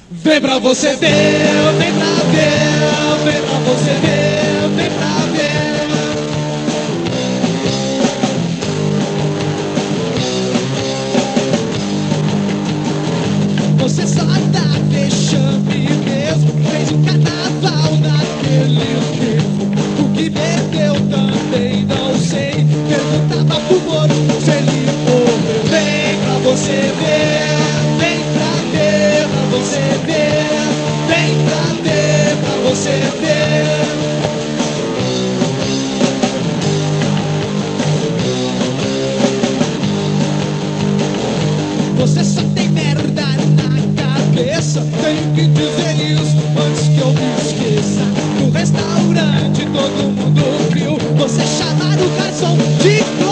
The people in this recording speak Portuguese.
Vem pra você ver, vem pra ver, vem pra você ver, vem pra ver. Você só tá vexame mesmo, fez um carnaval naquele tempo. O que bebeu também não sei, perguntava pro Moro se ele morreu. Vem pra você ver, vem pra ver, pra você ver, vem pra ver, pra você ver. Você só tem merda na cabeça, tenho que dizer isso antes que eu me esqueça. No restaurante todo mundo viu você chamar o garçom de